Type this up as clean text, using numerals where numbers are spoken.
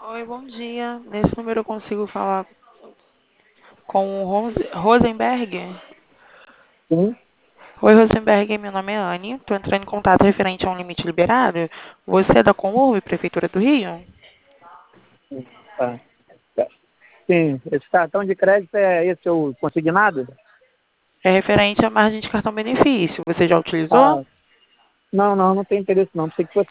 Oi, bom dia. Nesse número eu consigo falar com o Rosenberg? Sim, Oi, Rosenberg, meu nome é Anne. Estou entrando em contato referente a um limite liberado. Você é da Comurb, Prefeitura do Rio? sim, tá. Sim, esse cartão de crédito é esse o consignado? É referente à margem de cartão benefício. Você já utilizou? Ah, não tem interesse não. Pensei que fosse